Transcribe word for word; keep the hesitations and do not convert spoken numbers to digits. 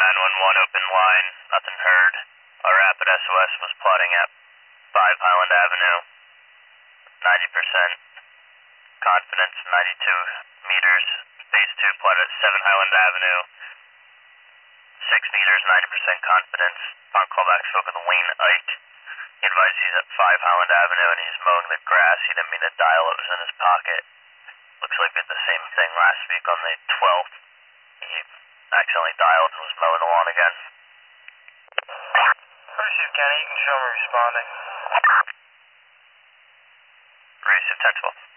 nine one one open line, nothing heard. Our rapid S O S was plotting at five Highland Avenue, ninety percent confidence, ninety-two meters. Phase two plotted at seven Highland Avenue, six meters, ninety percent confidence. On callback, spoke with Wayne Ike. He advised he's at five Highland Avenue and he's mowing the grass. He didn't mean to dial, it was in his pocket. Looks like we did the same thing last week on the twelfth. He accidentally dialed and was mowing the lawn again. Receive Kenny, you can show me responding. Receive ten twelve.